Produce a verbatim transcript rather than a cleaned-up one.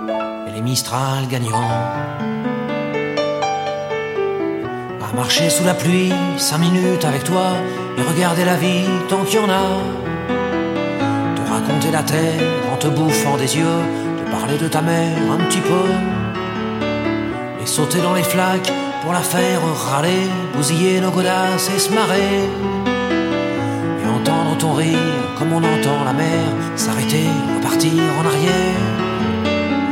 et les Mistral gagnants. À marcher sous la pluie, cinq minutes avec toi, et regarder la vie tant qu'il y en a. Te raconter la terre en te bouffant des yeux, te parler de ta mère un petit peu, et sauter dans les flaques pour la faire râler, bousiller nos godasses et se marrer, et entendre ton rire comme on entend la mer s'arrêter, repartir en arrière.